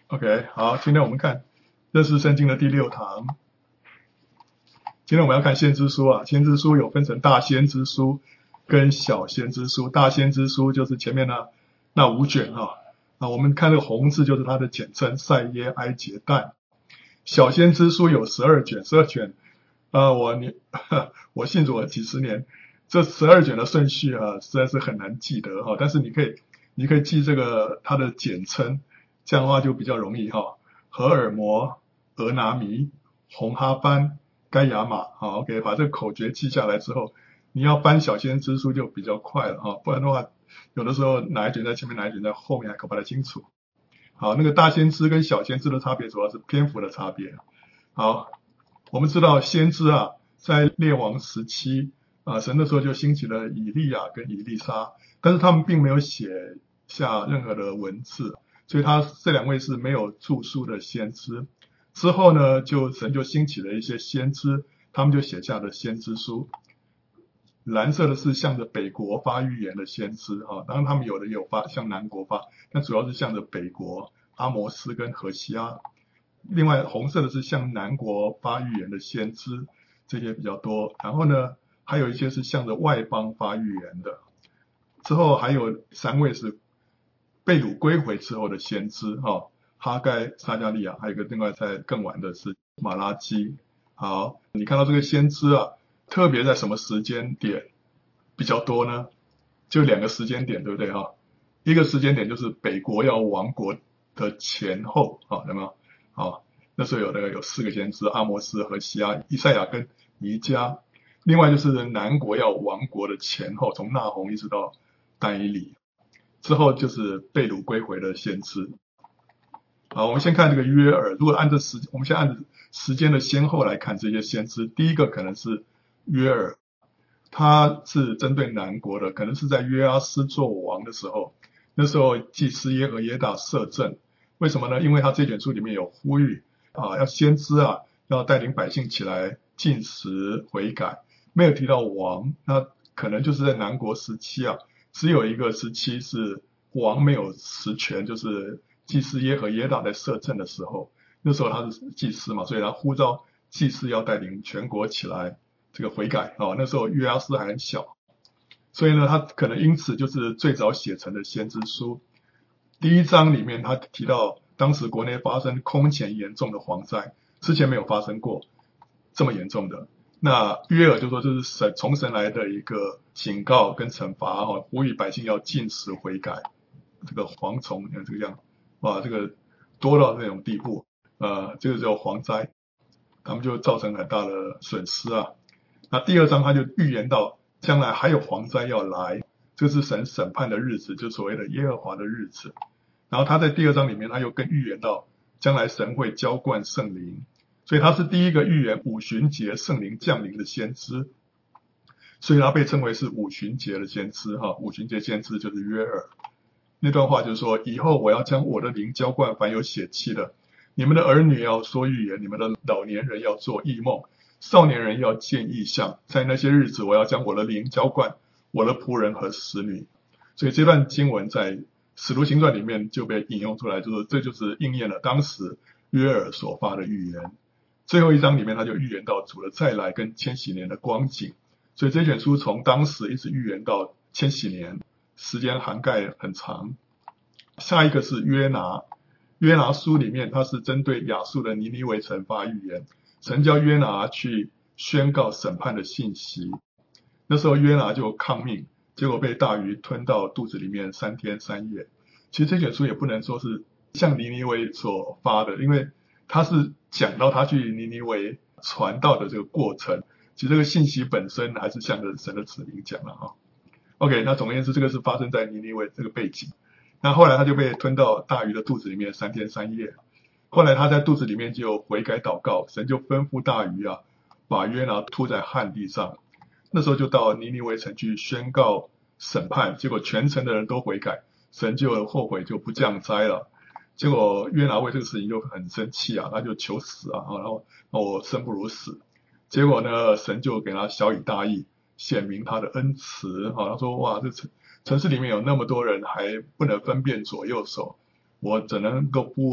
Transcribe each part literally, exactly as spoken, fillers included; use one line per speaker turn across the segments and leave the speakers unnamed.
OK，好，今天我们看认识圣经的第六堂。今天我们要看先知书啊，先知书有分成大先知书跟小先知书。大先知书就是前面那那五卷啊，啊，我们看这个红字就是它的简称赛耶埃结但。小先知书有十二卷，十二卷，呃，我你我信主了几十年，这十二卷的顺序啊，实在是很难记得哈。但是你可以你可以记这个它的简称，这样的话就比较容易哈。荷尔摩、俄拿弥、红哈班、该亚玛，好 ，OK， 把这个口诀记下来之后，你要翻小先知书就比较快了哈，不然的话，有的时候哪一卷在前面，哪一卷在后面还搞不太清楚。好，那个大先知跟小先知的差别主要是篇幅的差别。好，我们知道先知啊，在列王时期啊，神的时候就兴起了以利亚跟以利沙，但是他们并没有写下任何的文字，所以他这两位是没有著书的先知。之后呢，就神就兴起了一些先知，他们就写下了先知书。蓝色的是向着北国发预言的先知啊，当然他们有的也有发向南国发，但主要是向着北国阿摩斯跟何西阿。另外红色的是向南国发预言的先知，这些比较多。然后呢，还有一些是向着外邦发预言的。之后还有三位是被掳归回之后的先知哈，哈该、撒加利亚，还有一个另外在更晚的是马拉基。好，你看到这个先知啊，特别在什么时间点比较多呢？就两个时间点，对不对哈？一个时间点就是北国要亡国的前后啊，有没有？好，那时候有那个有四个先知，阿摩斯和西阿、以赛亚跟弥迦。另外就是南国要亡国的前后，从那鸿一直到但以理，之后就是被掳归回的先知。好，我们先看这个约珥。如果按照时，我们先按照时间的先后来看这些先知。第一个可能是约珥，他是针对南国的，可能是在约阿斯做王的时候，那时候祭司耶和耶大摄政。为什么呢？因为他这卷书里面有呼吁啊，要先知啊，要带领百姓起来禁食悔改，没有提到王。那可能就是在南国时期啊，只有一个时期是王没有实权，就是祭司耶和耶大在摄政的时候，那时候他是祭司嘛，所以他呼召祭司要带领全国起来这个悔改啊。那时候约阿斯还很小，所以呢，他可能因此就是最早写成的先知书。第一章里面他提到，当时国内发生空前严重的蝗灾，之前没有发生过这么严重的。那约珥就说这是神从神来的一个警告跟惩罚哈，呼吁百姓要禁食悔改。这个蝗虫，你看这个样，哇，这个多到那种地步，呃，这个叫蝗灾，他们就造成很大的损失啊。那第二章他就预言到将来还有蝗灾要来，这是神审判的日子，就所谓的耶和华的日子。然后他在第二章里面他又更预言到将来神会浇灌圣灵，所以他是第一个预言五旬节圣灵降临的先知，所以他被称为是五旬节的先知哈。五旬节先知就是约珥。那段话就是说，以后我要将我的灵浇灌凡有血气的，你们的儿女要说预言，你们的老年人要做异梦，少年人要见异象。在那些日子，我要将我的灵浇灌我的仆人和使女。所以这段经文在使徒行传里面就被引用出来，就是这就是应验了当时约珥所发的预言。最后一章里面他就预言到主的再来跟千禧年的光景，所以这卷书从当时一直预言到千禧年，时间涵盖很长。下一个是约拿，约拿书里面他是针对亚述的尼尼微城发预言，神叫约拿去宣告审判的信息。那时候约拿就抗命，结果被大鱼吞到肚子里面三天三夜。其实这卷书也不能说是像尼尼微所发的，因为他是讲到他去尼尼微传道的这个过程，其实这个信息本身还是向着神的子民讲了啊。OK， 那总而言之，这个是发生在尼尼微这个背景。那后来他就被吞到大鱼的肚子里面三天三夜。后来他在肚子里面就悔改祷告，神就吩咐大鱼啊，把约拿吐在旱地上。那时候就到尼尼微城去宣告审判，结果全城的人都悔改，神就后悔就不降灾了。结果约拿为这个事情就很生气啊，他就求死啊，然后我生不如死。结果呢，神就给他晓以大义，显明他的恩慈啊。他说哇，这城城市里面有那么多人还不能分辨左右手，我怎能够不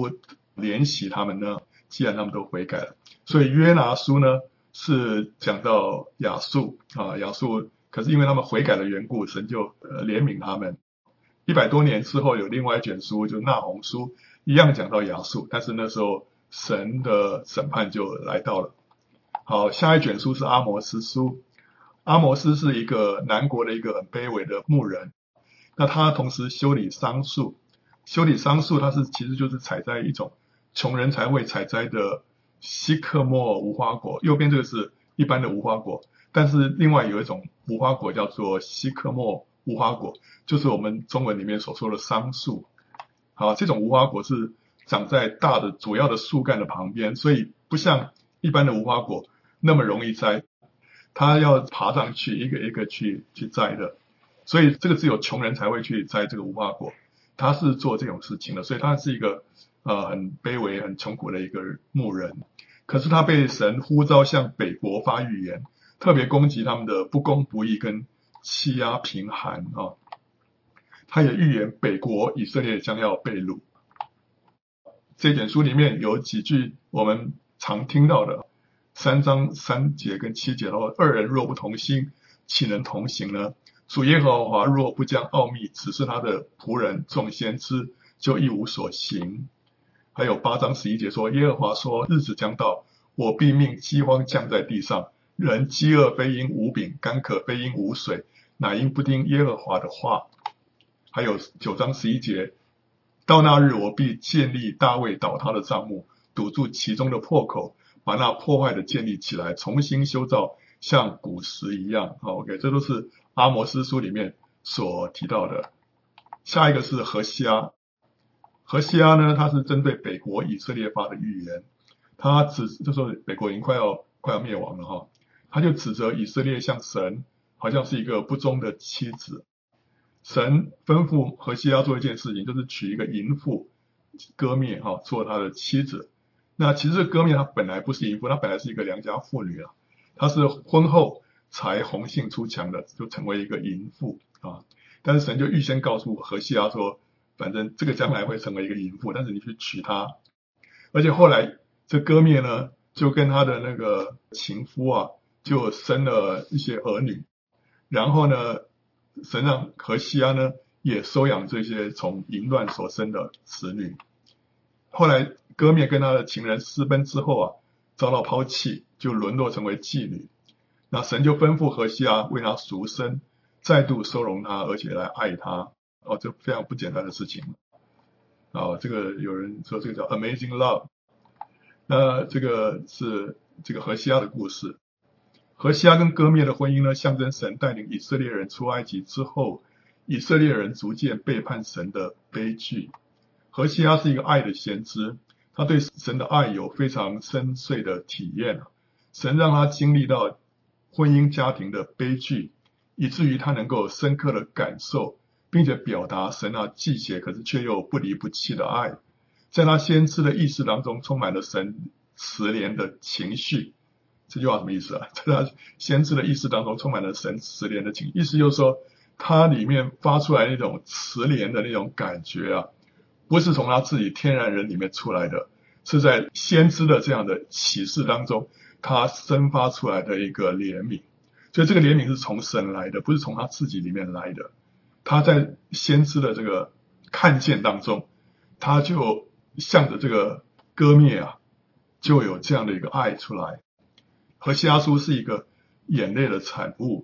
怜惜他们呢？既然他们都悔改了，所以约拿书呢是讲到亚述啊，亚述，可是因为他们悔改的缘故，神就呃怜悯他们。一百多年之后，有另外一卷书，就那鸿书，一样讲到亚述，但是那时候神的审判就来到了。好，下一卷书是阿摩斯书。阿摩斯是一个南国的一个很卑微的牧人，那他同时修理桑树，修理桑树，它是其实就是采摘一种穷人才会采摘的西克莫无花果，右边这个是一般的无花果，但是另外有一种无花果叫做西克莫无花果，就是我们中文里面所说的桑树。好，这种无花果是长在大的主要的树干的旁边，所以不像一般的无花果那么容易摘，它要爬上去一个一个去去摘的，所以这个只有穷人才会去摘这个无花果，他是做这种事情的，所以他是一个呃很卑微很穷苦的一个牧人。可是他被神呼召向北国发预言，特别攻击他们的不公不义跟欺压贫寒啊。他也预言北国以色列将要被掳。这卷书里面有几句我们常听到的，三章三节跟七节的话，二人若不同心，岂能同行呢？主耶和华若不将奥秘指示他的仆人众先知，就一无所行。还有八章十一节说，耶和华说，日子将到，我必命饥荒降在地上，人饥饿非因无饼，干渴非因无水，乃因不听耶和华的话。还有九章十一节，到那日我必建立大卫倒塌的帐幕，堵住其中的破口，把那破坏的建立起来，重新修造，像古时一样。OK， 这都是阿摩斯书里面所提到的。下一个是何西阿。何西阿呢，他是针对北国以色列发的预言，他指就说北国已经快要快要灭亡了哈，他就指责以色列像神好像是一个不忠的妻子。神吩咐何西阿做一件事情，就是娶一个淫妇歌灭哈做他的妻子。那其实歌灭她本来不是淫妇，她本来是一个良家妇女啊，她是婚后才红杏出墙的，就成为一个淫妇啊。但是神就预先告诉何西阿说，反正这个将来会成为一个淫妇，但是你去娶她。而且后来这歌灭呢，就跟他的那个情夫啊，就生了一些儿女，然后呢，神让何西阿呢也收养这些从淫乱所生的子女。后来歌灭跟他的情人私奔之后啊，遭到抛弃，就沦落成为妓女。那神就吩咐何西阿为他赎身，再度收容他，而且来爱他。哦，这非常不简单的事情。哦，这个有人说这个叫 Amazing Love。那这个是这个何西阿的故事。何西阿跟歌灭的婚姻呢，象征神带领以色列人出埃及之后，以色列人逐渐背叛神的悲剧。何西阿是一个爱的先知，他对神的爱有非常深邃的体验。神让他经历到婚姻家庭的悲剧，以至于他能够深刻的感受，并且表达神啊忌邪可是却又不离不弃的爱。在他先知的意识当中，充满了神慈怜的情绪。这句话什么意思啊？在他先知的意识当中，充满了神慈怜的情绪，意思就是说，他里面发出来那种慈怜的那种感觉啊，不是从他自己天然人里面出来的，是在先知的这样的启示当中，他生发出来的一个怜悯。所以这个怜悯是从神来的，不是从他自己里面来的。他在先知的这个看见当中，他就向着这个歌灭啊，就有这样的一个爱出来。何西阿书是一个眼泪的产物。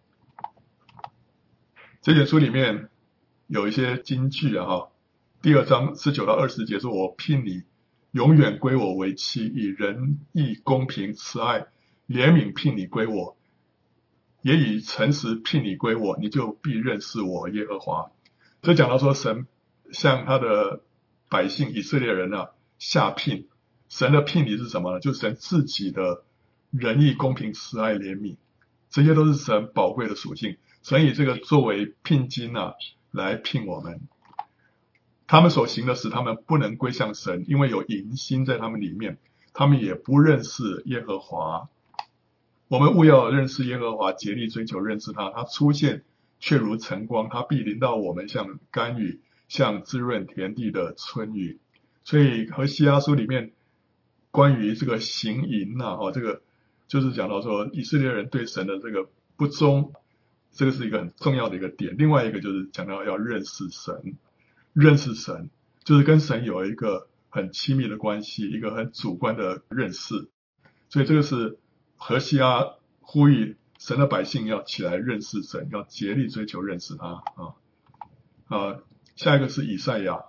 这卷书里面有一些金句啊哈，第二章十九到二十节说，我聘你永远归我为妻，以仁义公平慈爱怜悯聘你归我，也以诚实聘你归我，你就必认识我耶和华。这讲到说神向他的百姓以色列人啊下聘，神的聘礼是什么呢？就是神自己的仁义公平慈爱怜悯，这些都是神宝贵的属性。神以这个作为聘金啊来聘我们。他们所行的使他们不能归向神，因为有淫心在他们里面，他们也不认识耶和华。我们务要认识耶和华，竭力追求认识他。他出现却如晨光，他必临到我们，像甘雨，像滋润田地的春雨。 所以何西阿书里面关于这个行淫啊，哦，这个就是讲到说以色列人对神的这个不忠，这个是一个很重要的一个点。另外一个就是讲到要认识神，认识神就是跟神有一个很亲密的关系，一个很主观的认识。所以这个是何西阿呼吁神的百姓要起来认识神，要竭力追求认识他啊啊。下一个是以赛亚，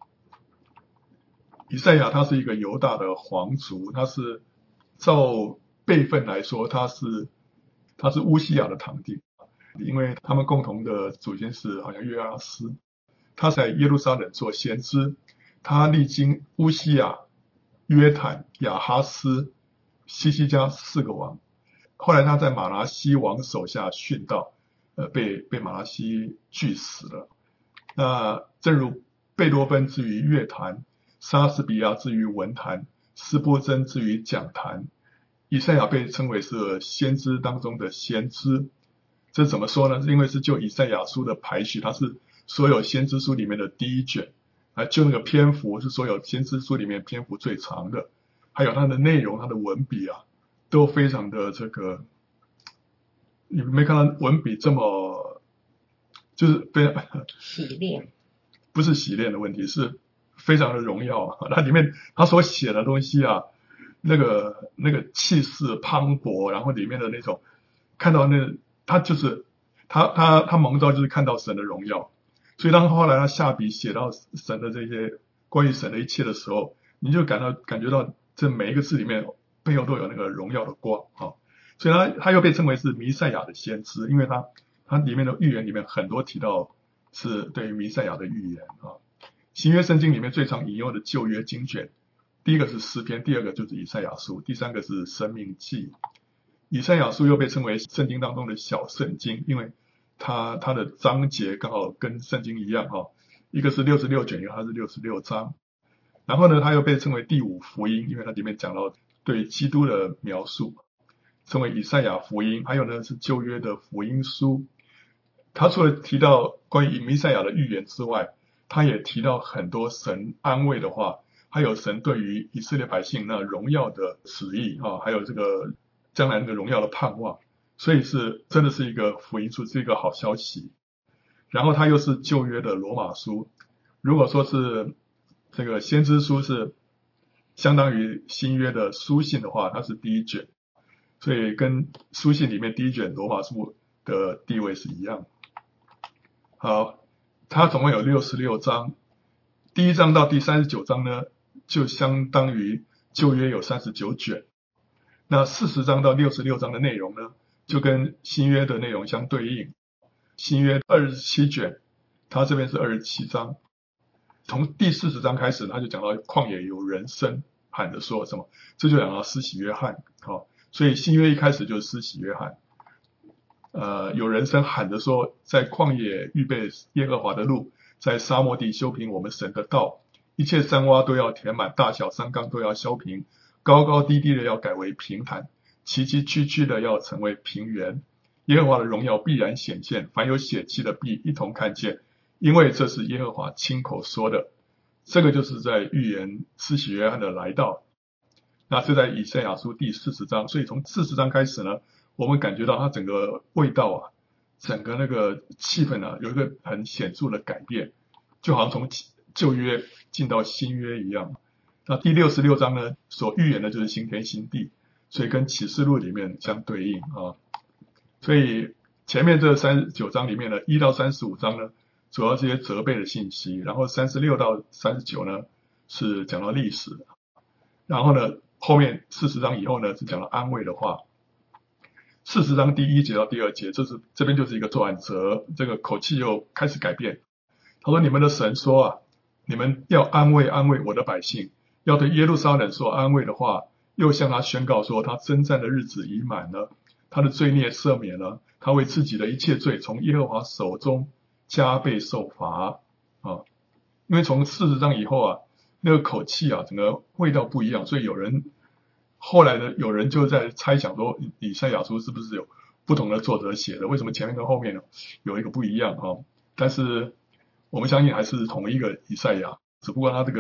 以赛亚他是一个犹大的皇族，他是照辈分来说，他是他是乌西亚的堂弟，因为他们共同的祖先是好像约阿斯，他在耶路撒冷做先知，他历经乌西亚、约坦、亚哈斯、西西家四个王，后来他在马拿西王手下殉道，呃，被被马拿西锯死了。那正如贝多芬之于乐坛，莎士比亚之于文坛，斯波真之于讲坛，以赛亚被称为是先知当中的先知。这怎么说呢？因为是就以赛亚书的排序，它是所有先知书里面的第一卷，啊，就那个篇幅是所有先知书里面篇幅最长的，还有它的内容、它的文笔啊，都非常的这个，你没看到文笔这么就是非常
洗练，
不是洗练的问题，是非常的荣耀啊。它里面他所写的东西啊，那个那个气势磅礴，然后里面的那种看到那他就是他他他蒙召就是看到神的荣耀，所以当后来他下笔写到神的这些关于神的一切的时候，你就感到感觉到这每一个字里面背后都有那个荣耀的光啊。所以他他又被称为是弥赛亚的先知，因为他他里面的预言里面很多提到是对于弥赛亚的预言啊。新约圣经里面最常引用的旧约经卷，第一个是诗篇，第二个就是以赛亚书，第三个是申命记。以赛亚书又被称为圣经当中的小圣经，因为它它的章节刚好跟圣经一样哈，一个是六十六卷，一个它是六十六章。然后呢，它又被称为第五福音，因为它里面讲到对基督的描述，称为以赛亚福音。还有呢是旧约的福音书。他除了提到关于弥赛亚的预言之外，他也提到很多神安慰的话，还有神对于以色列百姓那荣耀的旨意啊，还有这个将来那个荣耀的盼望。所以是真的是一个福音书，是一个好消息。然后他又是旧约的罗马书，如果说是这个先知书是相当于新约的书信的话，它是第一卷，所以跟书信里面第一卷罗马书的地位是一样的。好，它总共有六十六章，第一章到第三十九章呢，就相当于旧约有三十九卷。那四十章到六十六章的内容呢，就跟新约的内容相对应。新约二十七卷，它这边是二十七章。从第四十章开始，他就讲到旷野有人声喊着说什么，这就讲到施洗约翰。好，所以新约一开始就是施洗约翰。呃，有人声喊着说，在旷野预备耶和华的路，在沙漠地修平我们神的道，一切山洼都要填满，大小山冈都要削平，高高低低的要改为平坦，崎崎岖岖的要成为平原。耶和华的荣耀必然显现，凡有血气的必一同看见，因为这是耶和华亲口说的。这个就是在预言施洗约翰的来到。那是在以赛亚书第四十章，所以从四十章开始呢，我们感觉到它整个味道啊，整个那个气氛啊，有一个很显著的改变，就好像从旧约进到新约一样。那第六十六章呢，所预言的就是新天新地，所以跟启示录里面相对应啊。所以前面这三十九章里面呢，一到三十五章呢，主要这些责备的信息，然后三十六到三十九呢是讲到历史，然后呢后面四十章以后呢是讲到安慰的话。四十章第一节到第二节，这是这边就是一个转折，这个口气又开始改变。他说：“你们的神说啊，你们要安慰安慰我的百姓，要对耶路撒冷说安慰的话，又向他宣告说，他征战的日子已满了，他的罪孽赦免了，他为自己的一切罪从耶和华手中加倍受罚啊。”因为从四十章以后啊，那个口气啊，整个味道不一样，所以有人。后来呢，有人就在猜想说，以赛亚书是不是有不同的作者写的？为什么前面跟后面呢有一个不一样啊？但是我们相信还是同一个以赛亚，只不过他这个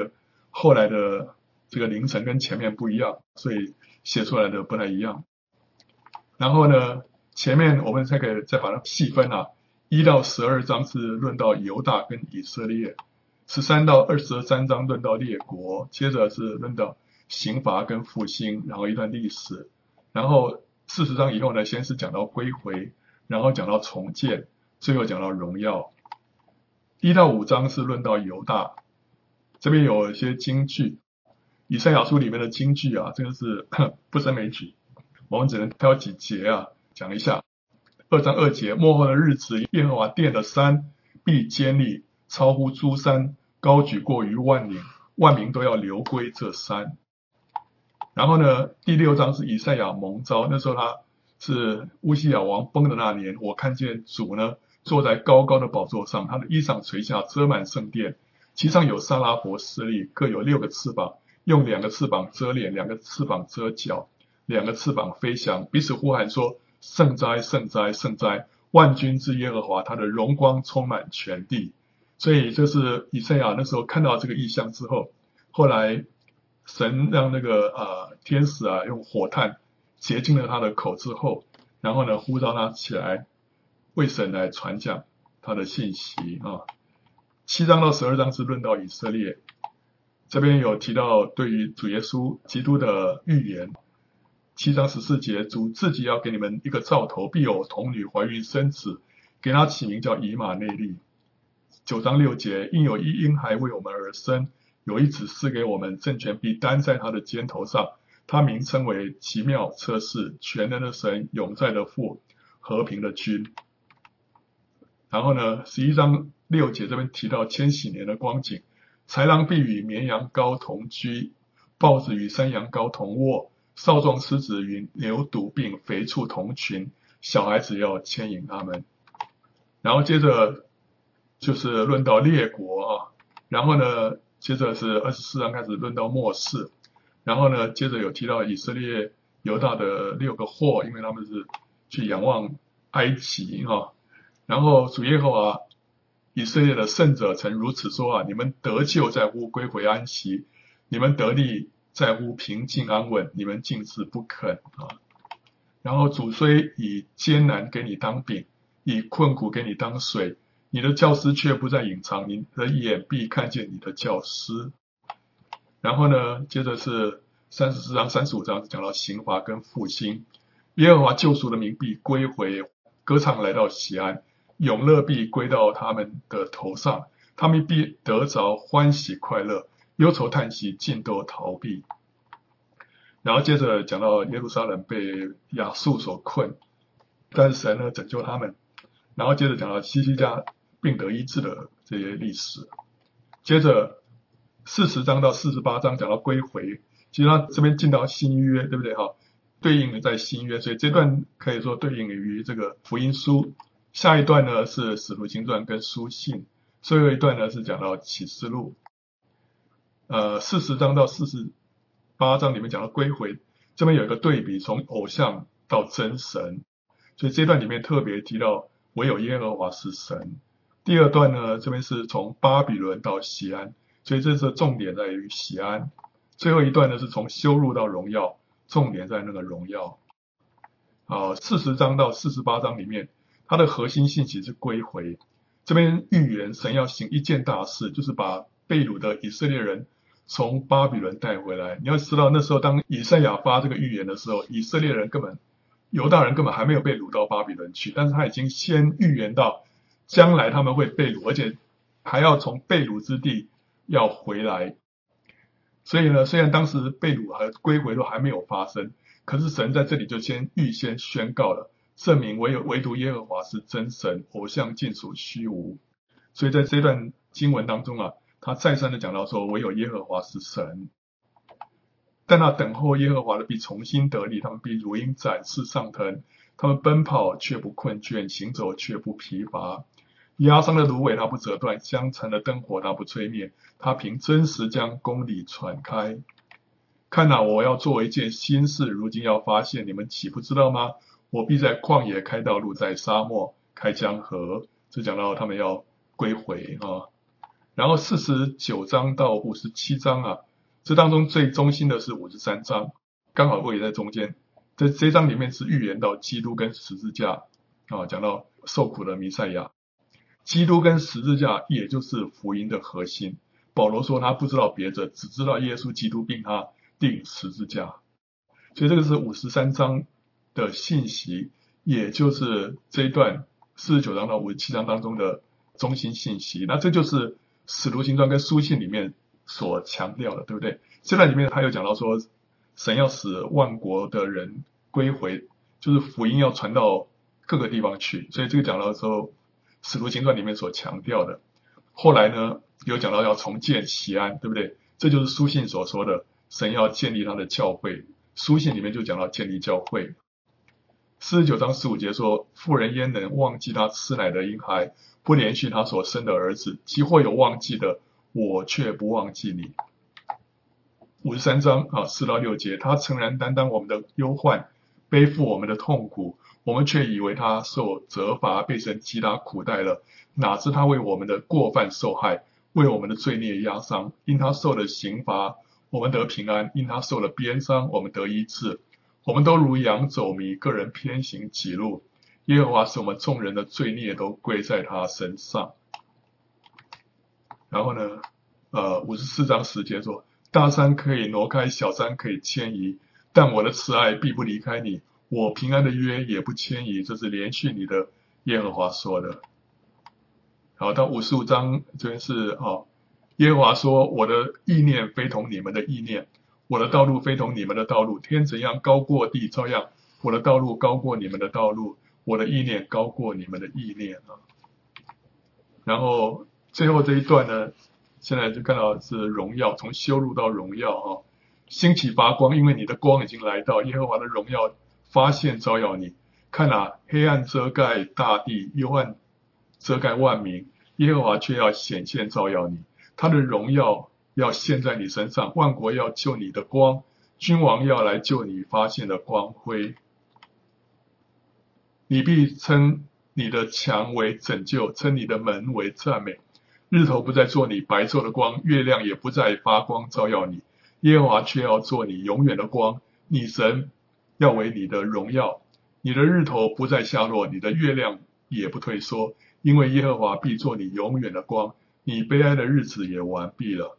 后来的这个凌晨跟前面不一样，所以写出来的不太一样。然后呢，前面我们才可以再把它细分啊，一到十二章是论到犹大跟以色列，十三到二十三章论到列国，接着是论到刑罚跟复兴，然后一段历史，然后四十章以后呢，先是讲到归回，然后讲到重建，最后讲到荣耀。一到五章是论到犹大，这边有一些金句，以赛亚书里面的金句啊，真的是不胜枚举，我们只能挑几节啊讲一下。二章二节，末后的日子，耶和华殿的山必坚立，超乎诸山，高举过于万岭，万民都要流归这山。然后呢，第六章是以赛亚蒙召，那时候他是乌西雅王崩的那年，我看见主呢坐在高高的宝座上，他的衣裳垂下，遮满圣殿，其上有撒拉佛势力，各有六个翅膀，用两个翅膀遮脸，两个翅膀遮脚，两个翅膀飞翔，彼此呼喊说：圣哉，圣哉，圣哉！万军之耶和华，他的荣光充满全地。所以这是以赛亚那时候看到这个异象之后，后来神让那个呃天使啊用火炭洁净了他的口之后，然后呢呼召他起来为神来传讲他的信息啊。七章到十二章是论到以色列，这边有提到对于主耶稣基督的预言。七章十四节，主自己要给你们一个兆头，必有童女怀孕生子，给他起名叫以马内利。九章六节，因有一婴孩为我们而生，有一子赐给我们，政权必担在他的肩头上，他名称为奇妙测试，全能的神，永在的父，和平的君。然后呢，十一章六节这边提到千禧年的光景，豺狼必与绵羊羔同居，豹子与山羊羔同卧，少壮狮子与牛犊并肥畜同群，小孩子要牵引他们。然后接着就是论到列国啊，然后呢接着是二十四章开始论到末世，然后呢接着有提到以色列犹大的六个祸，因为他们是去仰望埃及啊，然后主耶和华以色列的圣者曾如此说啊，你们得救在乎归回安息，你们得力在乎平静安稳，你们竟是不肯啊。然后主虽以艰难给你当饼，以困苦给你当水，你的教师却不再隐藏，你的眼必看见你的教师。然后呢接着是三十四章三十五章讲到刑罚跟复兴，耶和华救赎的民必归回，歌唱来到锡安，永乐必归到他们的头上，他们必得着欢喜快乐，忧愁叹息尽都逃避。然后接着讲到耶路撒冷被亚述所困，但是神呢拯救他们。然后接着讲到希西家病得医治的这些历史。接着四十章到四十八章讲到归回，其实他这边进到新约，对不对哈？对应在新约，所以这段可以说对应于这个福音书。下一段呢是使徒行传跟书信，最后一段呢是讲到启示录。呃，四十章到四十八章里面讲到归回，这边有一个对比，从偶像到真神，所以这段里面特别提到唯有耶和华是神。第二段呢，这边是从巴比伦到锡安，所以这次重点在于锡安。最后一段呢是从羞辱到荣耀，重点在那个荣耀。啊，四十章到四十八章里面，它的核心信息是归回。这边预言神要行一件大事，就是把被掳的以色列人从巴比伦带回来。你要知道，那时候当以赛亚发这个预言的时候，以色列人根本犹大人根本还没有被掳到巴比伦去，但是他已经先预言到将来他们会被掳，而且还要从被掳之地要回来。所以呢，虽然当时被掳和归回都还没有发生，可是神在这里就先预先宣告了，证明唯有唯独耶和华是真神，偶像尽属虚无。所以在这段经文当中啊，他再三的讲到说，唯有耶和华是神。但那等候耶和华的必重新得力，他们必如鹰展翅上腾，他们奔跑却不困倦，行走却不疲乏。压伤的芦苇他不折断，将残的灯火他不吹灭，他凭真实将公理传开。看哪，我要做一件新事，如今要发现，你们岂不知道吗？我必在旷野开道路，在沙漠开江河。这讲到他们要归回啊。然后四十九章到五十七章啊， 这当中最中心的是五十三章，刚好位在中间。在这章里面是预言到基督跟十字架啊，讲到受苦的弥赛亚。基督跟十字架也就是福音的核心。保罗说他不知道别的，只知道耶稣基督并他钉十字架。所以这个是五十三章的信息，也就是这一段四十九章到五十七章当中的中心信息。那这就是使徒行传跟书信里面所强调的，对不对？这段里面他有讲到说，神要使万国的人归回，就是福音要传到各个地方去。所以这个讲到的时候，使徒行传里面所强调的。后来呢，有讲到要重建锡安，对不对？这就是书信所说的，神要建立他的教会。书信里面就讲到建立教会。四十九章十五节说，妇人焉能忘记她吃奶的婴孩，不连续她所生的儿子？即或有忘记的，我却不忘记你。五十三章啊，四到六节，他诚然担当我们的忧患，背负我们的痛苦，我们却以为他受责罚，被神击打苦待了。哪知他为我们的过犯受害，为我们的罪孽压伤。因他受了刑罚，我们得平安；因他受了鞭伤，我们得医治。我们都如羊走迷，个人偏行己路。耶和华使我们众人的罪孽都归在他身上。然后呢，呃，五十四章十节说，大山可以挪开，小山可以迁移，但我的慈爱必不离开你，我平安的约也不迁移。这是连续你的耶和华说的。好，到五十五章这边是哦，耶和华说，我的意念非同你们的意念，我的道路非同你们的道路。天怎样高过地，照样我的道路高过你们的道路，我的意念高过你们的意念啊。然后最后这一段呢，现在就看到是荣耀，从羞辱到荣耀啊，兴起发光，因为你的光已经来到，耶和华的荣耀发现照耀你。看啊，黑暗遮盖大地，幽暗遮盖万民，耶和华却要显现照耀你，他的荣耀要现在你身上，万国要救你的光，君王要来救你发现的光辉。你必称你的墙为拯救，称你的门为赞美。日头不再做你白昼的光，月亮也不再发光照耀你，耶和华却要做你永远的光，你神要为你的荣耀。你的日头不再下落，你的月亮也不退缩，因为耶和华必做你永远的光，你悲哀的日子也完毕了。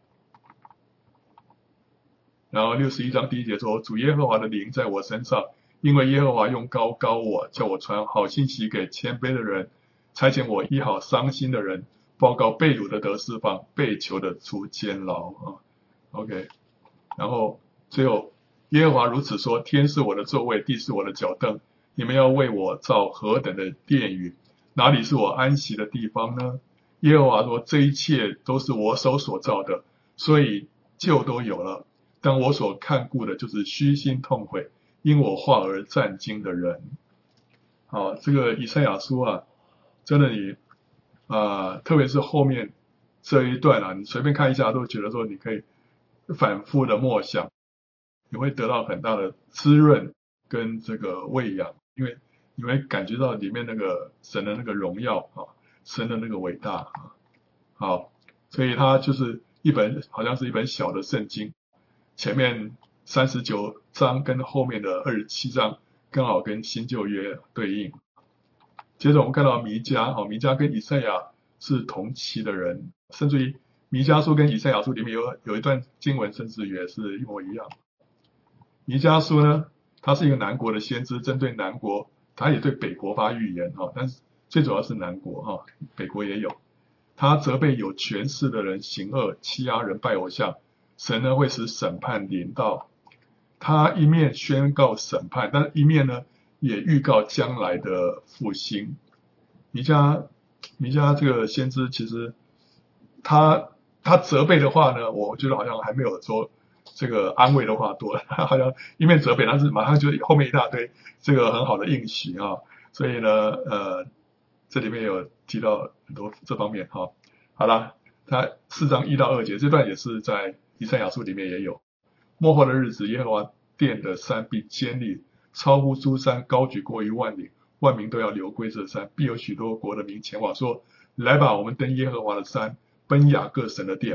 然后六十一章第一节说，主耶和华的灵在我身上，因为耶和华用膏膏我，叫我传好信息给谦卑的人，差遣我医好伤心的人，报告被掳的得释放，被囚的出监牢啊。OK， 然后最后耶和华如此说，天是我的座位，地是我的脚凳，你们要为我造何等的殿宇，哪里是我安息的地方呢？耶和华说，这一切都是我手所造的，所以就都有了。但我所看顾的就是虚心痛悔，因我话而战惊的人。好，这个以赛亚书啊，真的你啊、呃，特别是后面这一段啊，你随便看一下都觉得说你可以反复的默想，你会得到很大的滋润跟这个喂养，因为你会感觉到里面那个神的那个荣耀啊，神的那个伟大啊。好，所以它就是一本好像是一本小的圣经，前面三十九章跟后面的二十七章刚好跟新旧约对应。接着我们看到弥迦，哦，弥迦跟以赛亚是同期的人，甚至于弥迦书跟以赛亚书里面有有一段经文，甚至也是一模一样。弥迦书呢，他是一个南国的先知，针对南国，他也对北国发预言，哦，但是最主要是南国，哦，北国也有。他责备有权势的人行恶，欺压人，拜偶像。神呢会使审判临到，他一面宣告审判，但一面呢也预告将来的复兴。弥迦弥迦这个先知，其实他他责备的话呢，我觉得好像还没有说这个安慰的话多，他好像一面责备，但是马上就后面一大堆这个很好的应许啊，所以呢呃这里面有提到很多这方面哈。好了，他四章一到二节这段也是在以赛亚书里面也有。末后的日子，耶和华殿的山必坚立，超乎诸山，高举过于万岭，万民都要流归这山，必有许多国的民前往说，来吧，我们登耶和华的山，奔雅各神的殿。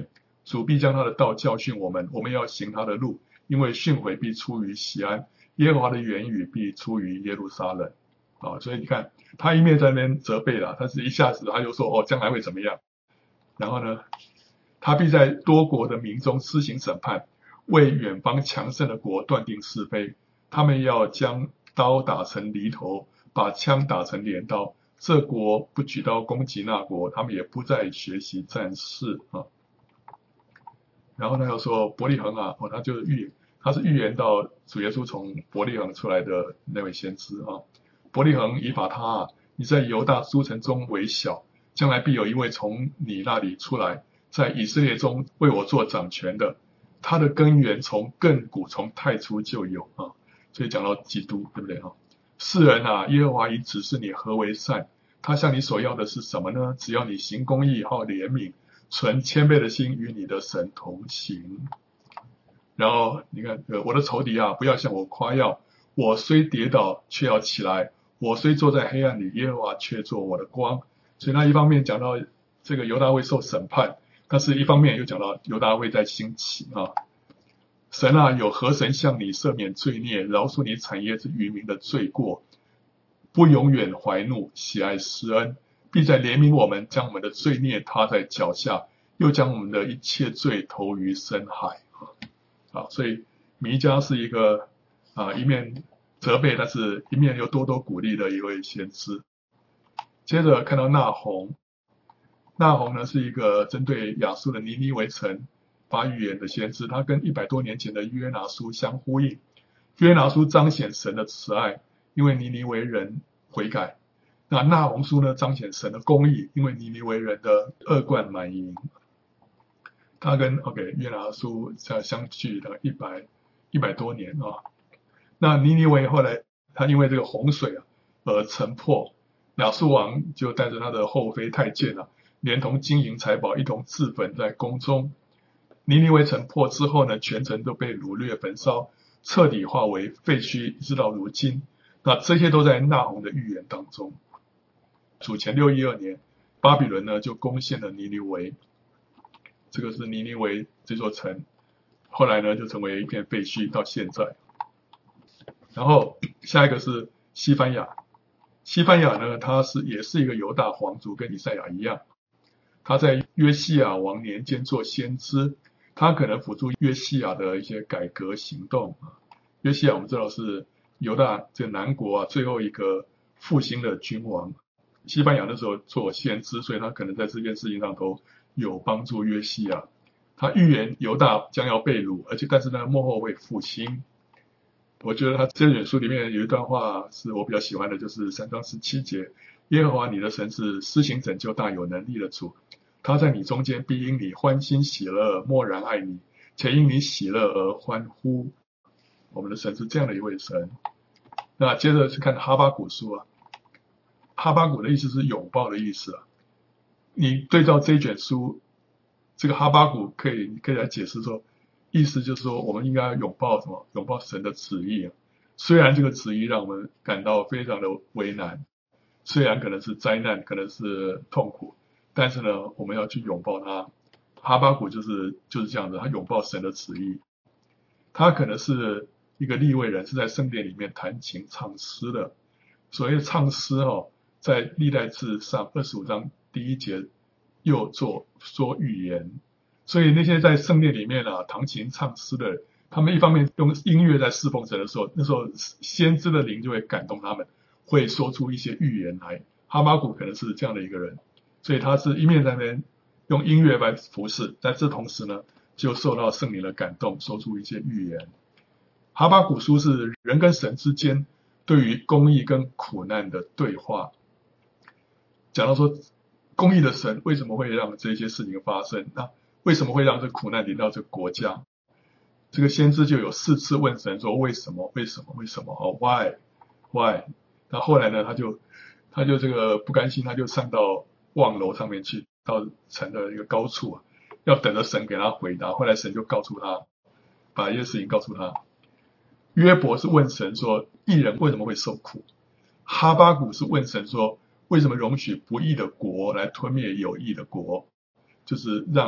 主必将他的道教训我们，我们要行他的路，因为训诲必出于锡安，耶和华的言语必出于耶路撒冷。啊，所以你看，他一面在那边责备了，但是一下子他就说，哦，将来会怎么样？然后呢，他必在多国的民中施行审判，为远方强盛的国断定是非。他们要将刀打成犁头，把枪打成镰刀。这国不举刀攻击那国，他们也不再学习战事啊。然后他又说伯利恒啊，哦，他就预他是预言到主耶稣从伯利恒出来的那位先知啊。伯利恒以法他啊，你在犹大诸城中为小，将来必有一位从你那里出来，在以色列中为我做掌权的。他的根源从亘古从太初就有啊。所以讲到基督，对不对啊？世人啊，耶和华已指示你何为善，他向你所要的是什么呢？只要你行公义，好怜悯，存谦卑的心，与你的神同行。然后你看，呃，我的仇敌啊，不要向我夸耀，我虽跌倒，却要起来；我虽坐在黑暗里，耶和华却做我的光。所以他一方面讲到这个犹大会受审判，但是一方面又讲到犹大会在兴起啊。神啊，有何神向你赦免罪孽，饶恕你产业之渔民的罪过，不永远怀怒，喜爱施恩，必在怜悯我们，将我们的罪孽踏在脚下，又将我们的一切罪投于深海。啊，所以弥迦是一个啊一面责备，但是一面又多多鼓励的一位先知。接着看到那鸿，那鸿呢是一个针对亚述的尼尼微城发预言的先知，他跟一百多年前的约拿书相呼应。约拿书彰显神的慈爱，因为尼尼微人悔改；那那鸿书呢彰显神的公义，因为尼尼微人的恶贯满盈。他跟 OK 约拿书相距的一百一百多年啊。那尼尼微后来他因为这个洪水啊而城破，亚述王就带着他的后妃太监啊，连同金银财宝一同自焚在宫中。尼尼微城破之后呢，全城都被掳掠焚烧，彻底化为废墟，直到如今。那这些都在那鸿的预言当中。主前六一二年，巴比伦呢就攻陷了尼尼微，这个是尼尼微这座城，后来呢就成为一片废墟到现在。然后下一个是西番雅，西番雅呢，他是也是一个犹大皇族，跟以赛亚一样，他在约西亚王年间做先知。他可能辅助约西亚的一些改革行动。约西亚我们知道是犹大这个南国啊最后一个复兴的君王。西番雅那时候做先知，所以他可能在这件事情上头有帮助约西亚。他预言犹大将要被掳，而且但是呢末后会复兴。我觉得他这卷书里面有一段话是我比较喜欢的，就是三章十七节，耶和华你的神是施行拯救大有能力的主，他在你中间必因你欢欣喜乐，默然爱你，且因你喜乐而欢呼。我们的神是这样的一位神。那接着是看哈巴谷书啊，哈巴谷的意思是拥抱的意思啊。你对照这一卷书，这个哈巴谷可以可以来解释说，意思就是说我们应该要拥抱什么？拥抱神的旨意啊。虽然这个旨意让我们感到非常的为难，虽然可能是灾难，可能是痛苦，但是呢，我们要去拥抱它。哈巴谷就是就是这样子，他拥抱神的旨意。他可能是一个利未人，是在圣殿里面弹琴唱诗的。所谓的唱诗哦，在历代志上二十五章第一节又做说预言。所以那些在圣殿里面啊弹琴唱诗的人，他们一方面用音乐在侍奉神的时候，那时候先知的灵就会感动他们，会说出一些预言来。哈巴谷可能是这样的一个人，所以他是一面在那边用音乐来服侍，在这同时呢，就受到圣灵的感动，说出一些预言。哈巴谷书是人跟神之间对于公义跟苦难的对话，讲到说公义的神为什么会让这些事情发生，那为什么会让这苦难临到这个国家？这个先知就有四次问神说为什么为什么为什么哦 why why。 那后来呢，他就他就这个不甘心，他就上到望楼上面去，到城的一个高处啊，要等着神给他回答。后来神就告诉他，把一些事情告诉他。约伯是问神说义人为什么会受苦，哈巴谷是问神说为什么容许不义的国来吞灭有义的国，就是让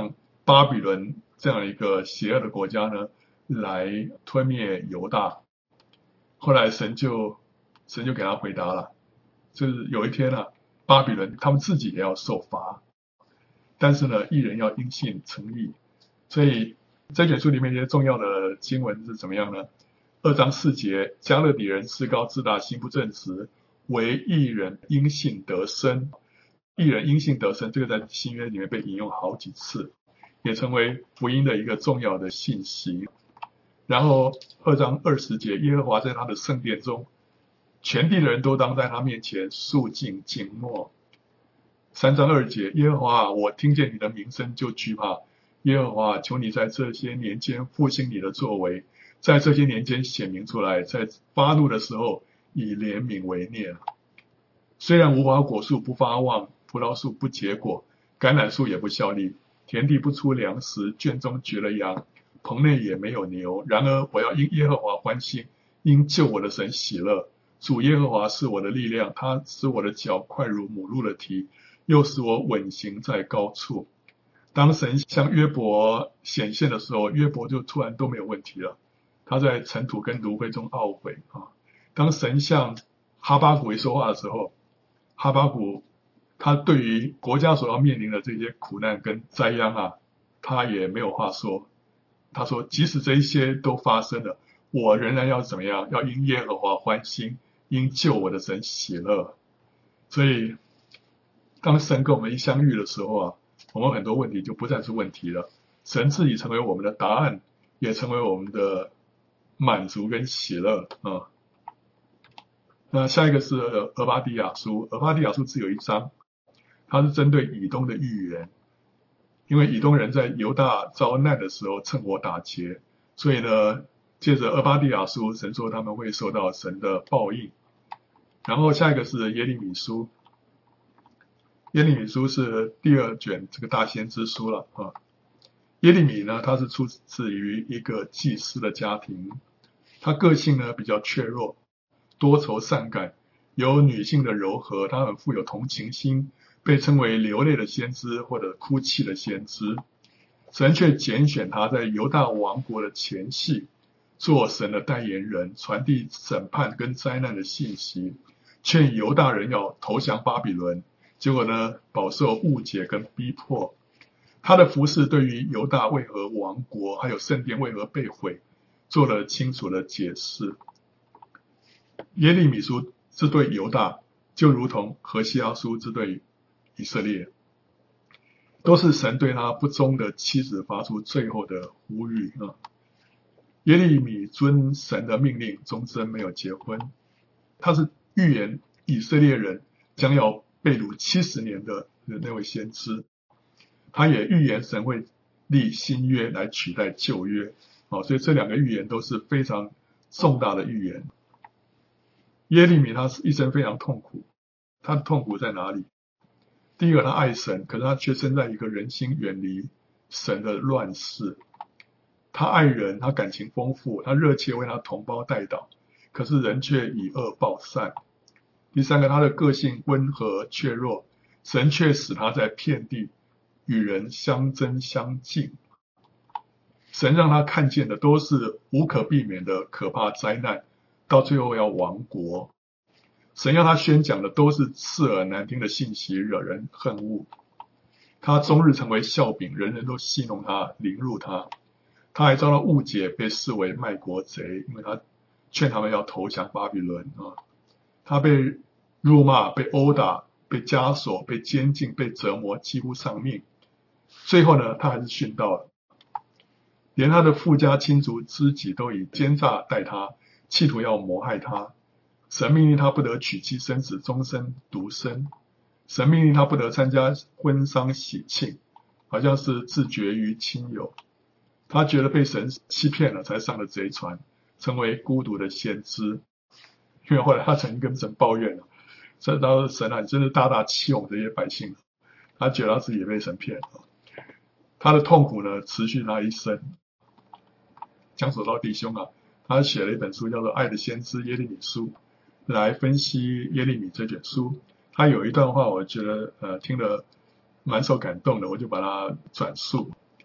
巴比伦这样一个邪恶的国家呢，来吞灭犹大。后来神就神就给他回答了，就是有一天啊，巴比伦他们自己也要受罚，但是呢，义人要因信称义。所以这卷书里面一些重要的经文是怎么样呢？二章四节，加勒底人自高自大，心不正直，唯义人因信得生。义人因信得生，这个在新约里面被引用好几次，也成为福音的一个重要的信息。然后二章二十节，耶和华在他的圣殿中，全地的人都当在他面前肃静静默。三章二节，耶和华，我听见你的名声就惧怕。耶和华，求你在这些年间复兴你的作为，在这些年间显明出来，在发怒的时候以怜悯为念。虽然无花果树不发旺，葡萄树不结果，橄榄树也不效力，田地不出粮食，圈中绝了羊，棚内也没有牛。然而我要因耶和华欢心，因救我的神喜乐。主耶和华是我的力量，他使我的脚快如母鹿的蹄，又使我稳行在高处。当神向约伯显现的时候，约伯就突然都没有问题了，他在尘土跟炉灰中懊悔啊。当神向哈巴谷一说话的时候，哈巴谷他对于国家所要面临的这些苦难跟灾殃啊，他也没有话说。他说即使这一些都发生了，我仍然要怎么样？要因耶和华欢心，因救我的神喜乐。所以当神跟我们一相遇的时候啊，我们很多问题就不再是问题了，神自己成为我们的答案，也成为我们的满足跟喜乐啊。那下一个是俄巴底亚书，俄巴底亚书只有一章，它是针对以东的预言。因为以东人在犹大遭难的时候趁火打劫，所以呢，借着俄巴底亚书，神说他们会受到神的报应。然后下一个是耶利米书，耶利米书是第二卷这个大先知书了啊。耶利米呢，他是出自于一个祭司的家庭，他个性呢比较怯弱，多愁善感，有女性的柔和，他很富有同情心，被称为流泪的先知或者哭泣的先知。神却拣选他在犹大王国的前夕做神的代言人，传递审判跟灾难的信息，劝犹大人要投降巴比伦。结果呢，饱受误解跟逼迫。他的服事对于犹大为何亡国，还有圣殿为何被毁，做了清楚的解释。耶利米书是对犹大，就如同何西阿书是对以色列，都是神对他不忠的妻子发出最后的呼吁啊。耶利米遵神的命令，终身没有结婚。他是预言以色列人将要被掳七十年的那位先知，他也预言神会立新约来取代旧约，哦，所以这两个预言都是非常重大的预言。耶利米他是一生非常痛苦，他的痛苦在哪里？第一个，他爱神，可是他却生在一个人心远离神的乱世。他爱人，他感情丰富，他热切为他同胞代祷，可是人却以恶报善。第三个，他的个性温和怯弱，神却使他在遍地与人相争相竞。神让他看见的都是无可避免的可怕灾难，到最后要亡国。神要他宣讲的都是刺耳难听的信息，惹人恨恶。他终日成为笑柄，人人都戏弄他，凌辱他。他还遭到误解，被视为卖国贼，因为他劝他们要投降巴比伦啊。他被辱骂，被殴打，被枷锁，被监禁，被折磨，几乎丧命。最后呢，他还是殉道了。连他的富家亲族知己都以奸诈待他，企图要谋害他。神命令他不得娶妻生子，终身独身。神命令他不得参加婚丧喜庆，好像是自绝于亲友。他觉得被神欺骗了，才上了贼船，成为孤独的先知。因为后来他曾经跟神抱怨了，神说神啊，你真是大大欺哄这些百姓。他觉得他自己也被神骗了。他的痛苦呢，持续他一生。讲索道弟兄啊，他写了一本书叫做《爱的先知耶利米书》，来分析耶利米这卷书。他有一段话我觉得呃听了蛮受感动的，我就把它转述。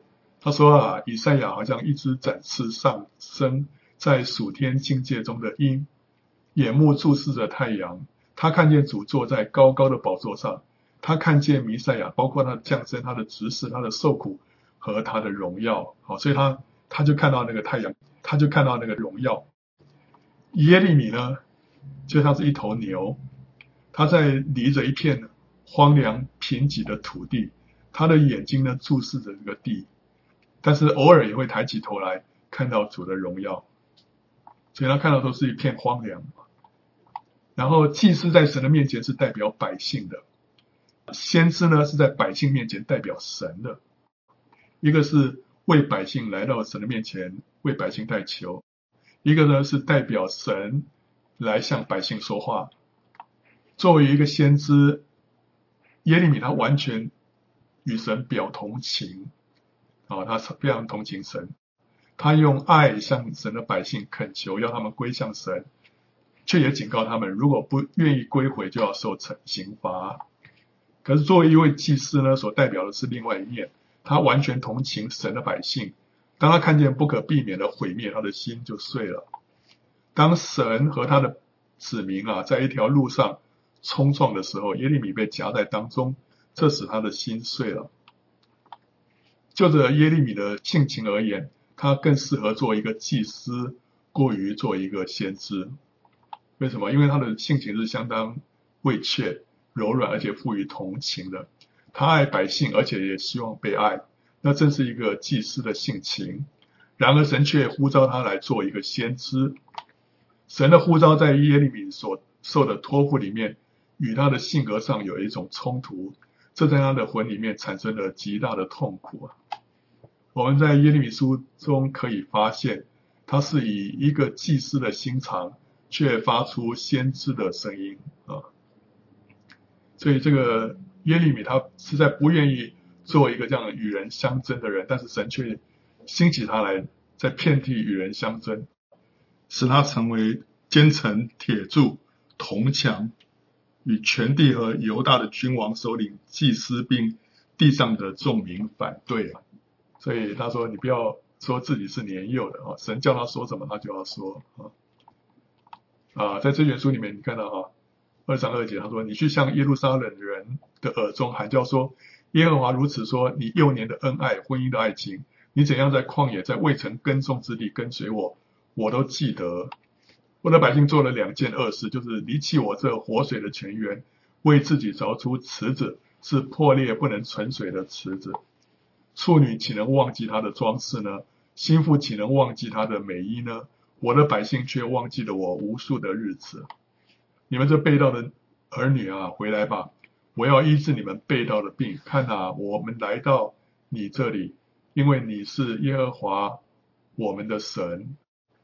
他说啊，以赛亚好像一只展翅上升在属天境界中的鹰，眼目注视着太阳。他看见主坐在高高的宝座上，他看见弥赛亚，包括他的降生、他的执事、他的受苦和他的荣耀。好，所以他他就看到那个太阳，他就看到那个荣耀。耶利米呢，就像是一头牛，他在离着一片荒凉贫瘠的土地，他的眼睛呢注视着这个地，但是偶尔也会抬起头来看到主的荣耀，所以他看到都是一片荒凉。然后祭司在神的面前是代表百姓的，先知呢是在百姓面前代表神的，一个是为百姓来到神的面前为百姓代求，一个呢是代表神来向百姓说话。作为一个先知，耶利米他完全与神表同情，啊，他非常同情神，他用爱向神的百姓恳求，要他们归向神，却也警告他们，如果不愿意归回，就要受刑罚。可是作为一位祭司呢，所代表的是另外一面，他完全同情神的百姓。当他看见不可避免的毁灭，他的心就碎了。当神和他的子民啊，在一条路上冲撞的时候，耶利米被夹在当中，这使他的心碎了。就着耶利米的性情而言，他更适合做一个祭司，过于做一个先知。为什么？因为他的性情是相当畏怯、柔软，而且富于同情的。他爱百姓，而且也希望被爱，那正是一个祭司的性情。然而神却呼召他来做一个先知。神的呼召在耶利米所受的托付里面，与他的性格上有一种冲突，这在他的魂里面产生了极大的痛苦啊。我们在耶利米书中可以发现，他是以一个祭司的心肠，却发出先知的声音啊。所以这个耶利米他实在不愿意做一个这样与人相争的人，但是神却兴起他来，在遍地与人相争，使他成为坚城铁柱铜墙，与全地和犹大的君王首领祭司并地上的众民反对啊。所以他说，你不要说自己是年幼的啊，神叫他说什么他就要说啊。啊，在这卷书里面你看到啊，二章二节他说，你去向耶路撒冷人的耳中喊叫说，耶和华如此说，你幼年的恩爱婚姻的爱情，你怎样在旷野在未曾耕种之地跟随我，我都记得。我的百姓做了两件恶事，就是离弃我这活水的泉源，为自己凿出池子，是破裂不能存水的池子。处女岂能忘记她的装饰呢？心腹岂能忘记她的美衣呢？我的百姓却忘记了我无数的日子。你们这背道的儿女啊，回来吧，我要医治你们背道的病。看啊，我们来到你这里，因为你是耶和华我们的神。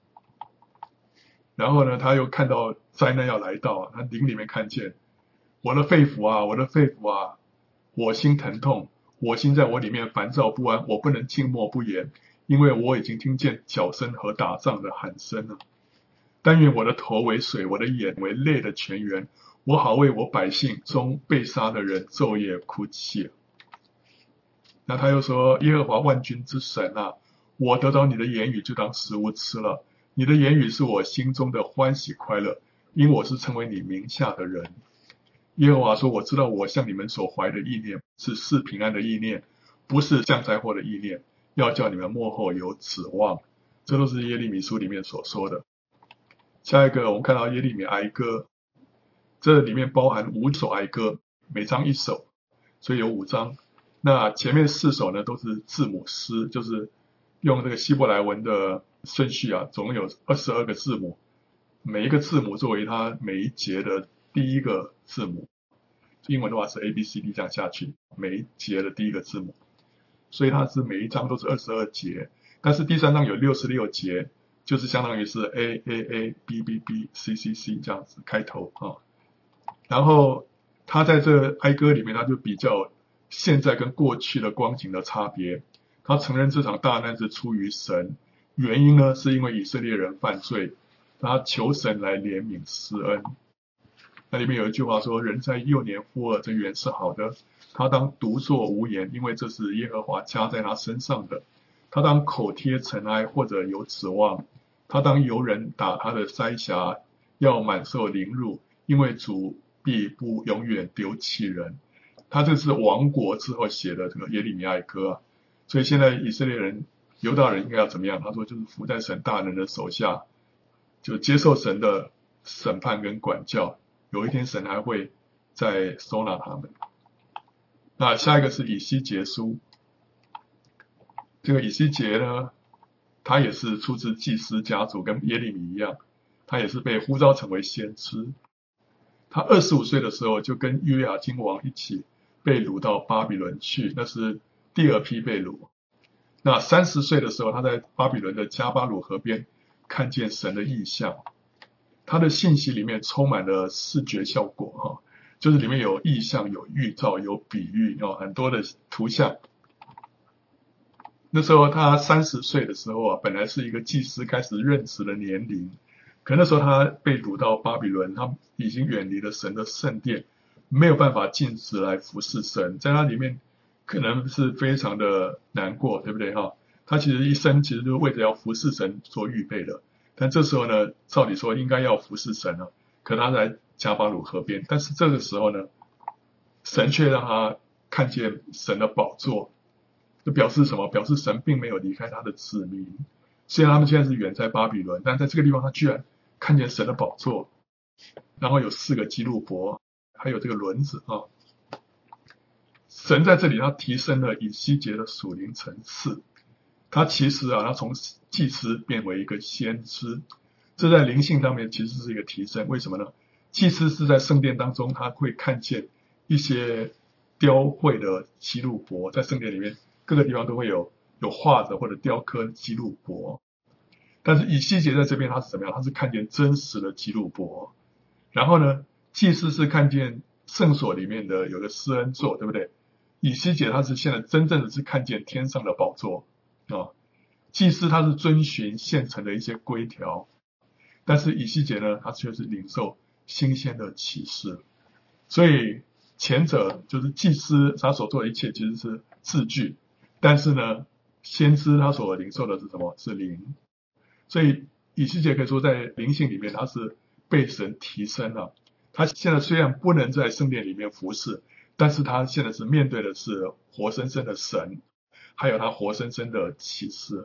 然后呢，他又看到灾难要来到，他灵里面看见，我的肺腑啊，我的肺腑啊，我心疼痛，我心在我里面烦躁不安，我不能静默不言，因为我已经听见角声和打仗的喊声了。但愿我的头为水，我的眼为泪的泉源，我好为我百姓中被杀的人昼夜哭泣。那他又说，耶和华万军之神啊，我得到你的言语就当食物吃了，你的言语是我心中的欢喜快乐，因我是成为你名下的人。耶和华说，我知道我向你们所怀的意念是赐平安的意念，不是降灾祸的意念，要叫你们末后有指望。这都是耶利米书里面所说的。下一个我们看到耶利米哀歌，这里面包含五首哀歌，每章一首，所以有五章。那前面四首呢都是字母诗，就是用这个希伯来文的顺序啊，总共有二十二个字母，每一个字母作为它每一节的第一个字母。英文的话是 A B C D 这样下去，每一节的第一个字母，所以它是每一章都是二十二节，但是第三章有六十六节，就是相当于是 A A A B B B C C C 这样子开头啊。然后他在这哀歌里面，他就比较现在跟过去的光景的差别。他承认这场大难是出于神，原因呢是因为以色列人犯罪，他求神来怜悯施恩。那里面有一句话说，人在幼年负恶，这原是好的，他当独坐无言，因为这是耶和华加在他身上的。 他当口贴尘埃或者有指望，他当游人打他的腮颊，要满受凌辱，因为主必不永远丢弃人。他这是亡国之后写的这个耶利米哀歌啊。所以现在以色列人犹大人应该要怎么样？他说就是服在神大能的手下，就接受神的审判跟管教，有一天神还会再收纳他们。那下一个是以西结书，这个以西结呢，他也是出自祭司家族，跟耶利米一样，他也是被呼召成为先知。他二十五岁的时候就跟约雅斤王一起被掳到巴比伦去，那是第二批被掳。那三十岁的时候，他在巴比伦的加巴鲁河边看见神的异象，他的信息里面充满了视觉效果哈，就是里面有异象、有预兆、有比喻哦，很多的图像。那时候他三十岁的时候啊，本来是一个祭司开始任职的年龄，可那时候他被掳到巴比伦，他已经远离了神的圣殿，没有办法进食来服侍神，在他里面可能是非常的难过，对不对哈？他其实一生其实就是为着要服侍神做预备的，但这时候呢，照理说应该要服侍神了，可他在加巴鲁河边，但是这个时候呢，神却让他看见神的宝座，就表示什么？表示神并没有离开他的子民，虽然他们现在是远在巴比伦，但在这个地方他居然看见神的宝座，然后有四个基路伯，还有这个轮子啊。神在这里他提升了以西结的属灵层次，他其实啊，他从祭司变为一个先知，这在灵性上面其实是一个提升。为什么呢？祭司是在圣殿当中，他会看见一些雕绘的基路伯，在圣殿里面各个地方都会有有画着或者雕刻基路伯，但是以西结在这边他是怎么样？他是看见真实的基路伯。然后呢，祭司是看见圣所里面的有个施恩座，对不对？以西结他是现在真正的是看见天上的宝座啊。祭司他是遵循现成的一些规条，但是以西结呢，他却是领受新鲜的启示。所以前者就是祭司他所做的一切其实是字句，但是呢，先知他所领受的是什么？是灵。所以以西结可以说在灵性里面他是被神提升了。他现在虽然不能在圣殿里面服侍，但是他现在是面对的是活生生的神，还有他活生生的启示。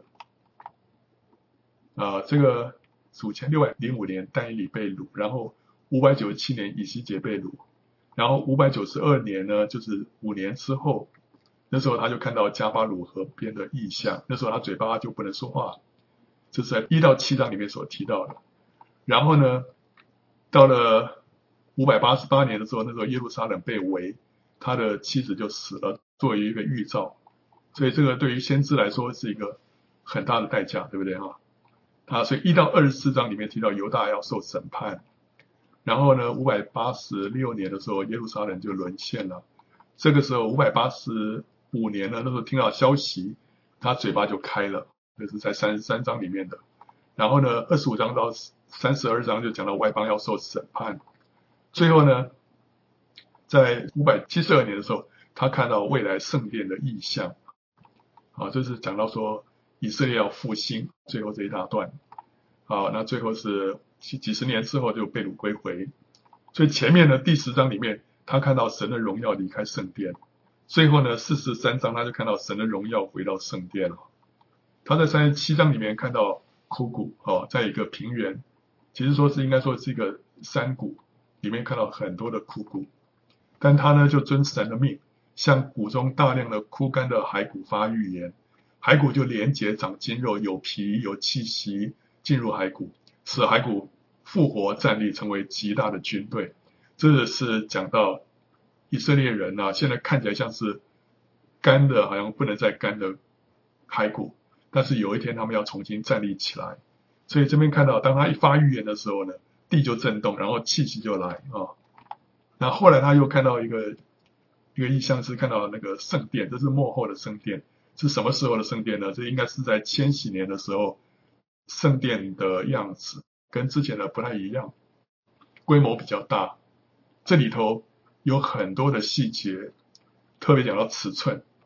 啊、呃，这个主前六百零五年但以理被掳，然后五百九十七年以西结被掳，然后五百九十二年呢，就是五年之后，那时候他就看到加巴鲁河边的异象，那时候他嘴巴就不能说话，这是在一到七章里面所提到的。然后呢，到了五百八十八年的时候，那时候耶路撒冷被围，他的妻子就死了，作为一个预兆。所以这个对于先知来说是一个很大的代价，对不对哈？啊，所以一到二十四章里面提到犹大要受审判，然后呢，五百八十六年的时候，耶路撒冷就沦陷了。这个时候五百八十五年呢，那时候听到消息，他嘴巴就开了，这是在三十三章里面的。然后呢，二十五章到三十二章就讲到外邦要受审判。最后呢，在五百七十二年的时候，他看到未来圣殿的异象。啊，这是讲到说以色列要复兴，最后这一大段。好，那最后是几十年之后就被掳归回。所以前面的第十章里面，他看到神的荣耀离开圣殿。最后呢，四十三章他就看到神的荣耀回到圣殿了。他在三十七章里面看到枯骨，哦，在一个平原，其实说是应该说是一个山谷，里面看到很多的枯骨。但他呢就遵神的命，向谷中大量的枯干的骸骨发预言，骸骨就连结长筋肉，有皮有气息进入骸骨，使骸骨复活站立，成为极大的军队。这是讲到以色列人啊，现在看起来像是干的，好像不能再干的骸骨，但是有一天他们要重新站立起来。所以这边看到，当他一发预言的时候呢，地就震动，然后气息就来啊。那后来他又看到一个一个异象，是看到那个圣殿，这是末后的圣殿。是什么时候的圣殿呢？这应该是在千禧年的时候，圣殿的样子跟之前的不太一样，规模比较大，这里头有很多的细节，特别讲到尺寸，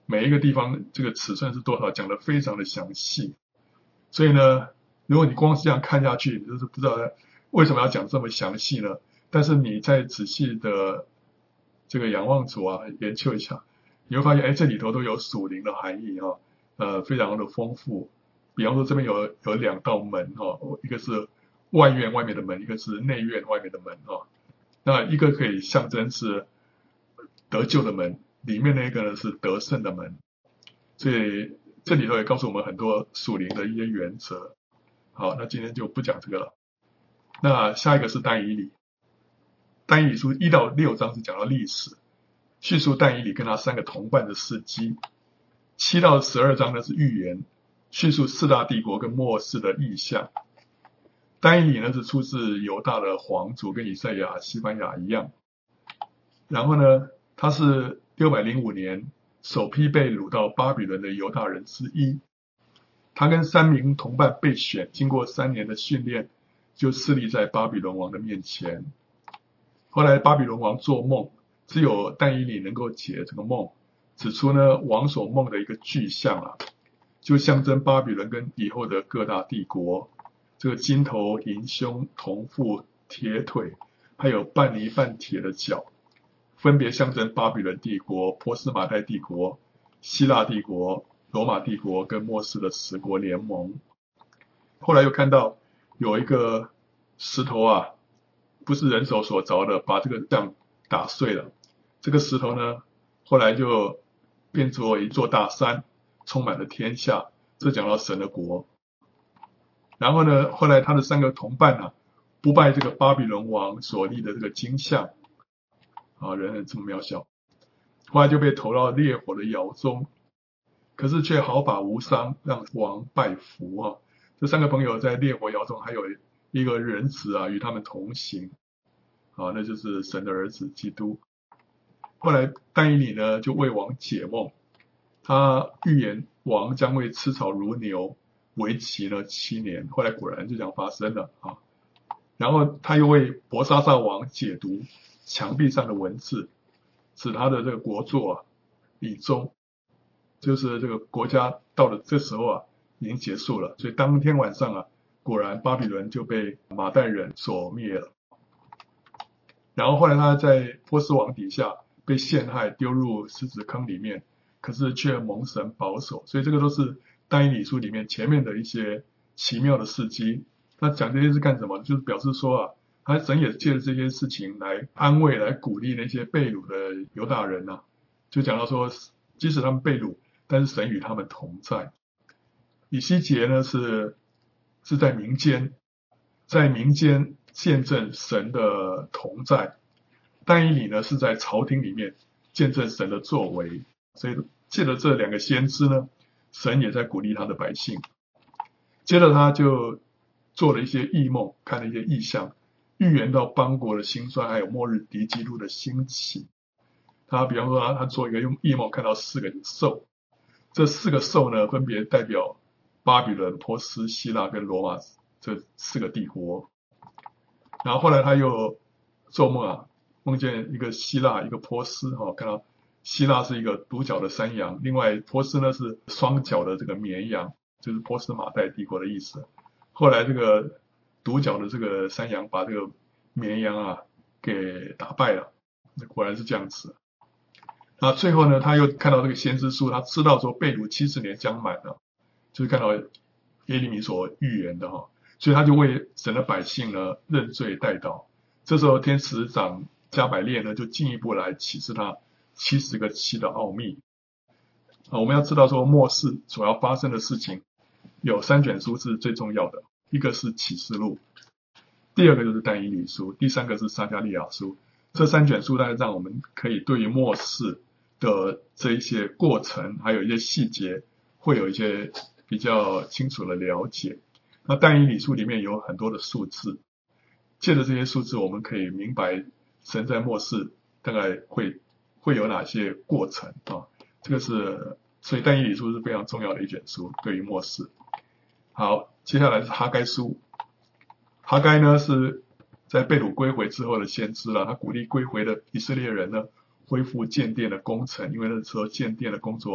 每一个地方这个尺寸是多少，讲得非常的详细。所以呢，如果你光是这样看下去，你就是不知道为什么要讲这么详细呢？但是你再仔细的这个仰望主啊，研究一下，你会发现，哎，这里头都有属灵的含义哈、哦，呃，非常的丰富。比方说这边有有两道门哈、哦，一个是外院外面的门，一个是内院外面的门哈、哦。那一个可以象征是得救的门，里面那个呢是得胜的门。所以这里头也告诉我们很多属灵的一些原则。好，那今天就不讲这个了。那下一个是但以理。但以理书一到六章是讲到历史，叙述但以理跟他三个同伴的事迹。七到十二章呢是预言，叙述四大帝国跟末世的意象。但以理呢是出自犹大的皇族，跟以赛亚、西番雅一样。然后呢，他是六百零五年首批被掳到巴比伦的犹大人之一。他跟三名同伴被选，经过三年的训练，就侍立在巴比伦王的面前。后来巴比伦王做梦，只有但以理能够解这个梦，指出呢王所梦的一个具象啊，就象征巴比伦跟以后的各大帝国，这个金头银胸铜腹铁腿，还有半泥半铁的脚，分别象征巴比伦帝国、波斯马代帝国、希腊帝国、罗马帝国跟末世的十国联盟。后来又看到有一个石头啊，不是人手所凿的，把这个像打碎了。这个石头呢，后来就变作一座大山，充满了天下。这讲到神的国。然后呢，后来他的三个同伴啊，不拜这个巴比伦王所立的这个金像，啊，人这么渺小，后来就被投到烈火的窑中，可是却毫发无伤，让王拜服啊。这三个朋友在烈火窑中还有一个人子啊，与他们同行，啊，那就是神的儿子基督。后来但以理呢，就为王解梦，他预言王将会吃草如牛，为期呢七年。后来果然就这样发生了啊。然后他又为伯沙撒王解读墙壁上的文字，使他的这个国祚啊已终，就是这个国家到了这时候啊已经结束了。所以当天晚上啊，果然巴比伦就被马代人所灭了。然后后来他在波斯王底下被陷害，丢入狮子坑里面，可是却蒙神保守。所以这个都是但以理书里面前面的一些奇妙的事迹。那讲这些是干什么？就是表示说啊，他神也借着这些事情来安慰、来鼓励那些被掳的犹大人啊。就讲到说，即使他们被掳，但是神与他们同在。以西结呢是是在民间，在民间见证神的同在。但以理呢是在朝廷里面见证神的作为。所以借着这两个先知呢，神也在鼓励他的百姓。接着他就做了一些异梦，看了一些异象，预言到邦国的兴衰，还有末日敌基督的兴起。他比方说他他做一个用异梦看到四个兽，这四个兽呢分别代表巴比伦、波斯、希腊跟罗马这四个帝国。然后后来他又做梦啊，梦见一个希腊一个波斯、哦、看到希腊是一个独角的山羊，另外波斯呢是双角的这个绵羊，就是波斯马代帝国的意思。后来这个独角的这个山羊把这个绵羊啊给打败了，果然是这样子。那最后呢，他又看到这个先知书，他知道说被掳七十年将满了，就是看到耶利米所预言的哈、哦，所以他就为神的百姓呢认罪代祷。这时候天使长加百列呢就进一步来启示他七十个七的奥秘。啊，我们要知道说末世所要发生的事情，有三卷书是最重要的，一个是启示录，第二个就是但以理书，第三个是撒迦利亚书。这三卷书大概让我们可以对于末世的这一些过程，还有一些细节，会有一些比较清楚的了解。那但以理书里面有很多的数字，借着这些数字，我们可以明白神在末世大概会会有哪些过程啊？这个是，所以但以理书是非常重要的一卷书，对于末世。好，接下来是哈该书。哈该呢是在被掳归回之后的先知了，他鼓励归回的以色列人呢恢复建殿的工程，因为那时候建殿的工作